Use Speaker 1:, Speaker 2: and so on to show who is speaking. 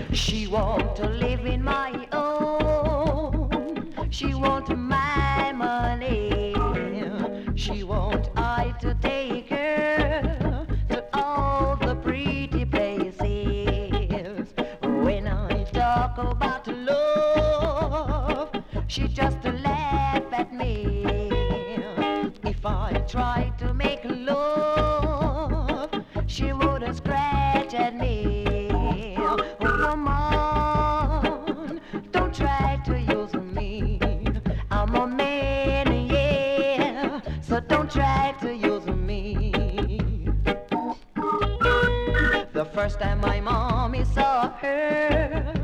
Speaker 1: She want to live in my own. She want my money. She want I to take her to all the pretty places. When I talk about love, she just laugh at me. If I try to make love, she would scratch at me. Woman, don't try to use me. I'm a man, yeah, so don't try to use me. The first time my mommy saw her,